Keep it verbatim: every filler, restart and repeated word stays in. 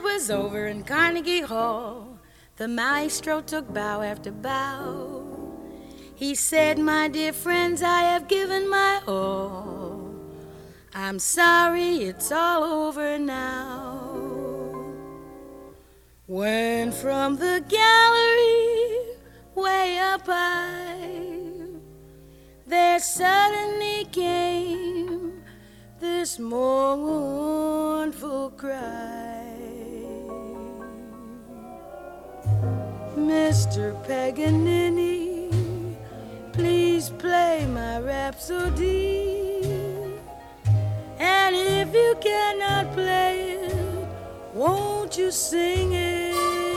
it was over in Carnegie Hall, the maestro took bow after bow. He said, my dear friends, I have given my all. I'm sorry, it's all over now. When from the gallery way up high, there suddenly came this mournful cry. Mister Paganini, please play my Rhapsody. And if you cannot play it, won't you sing it?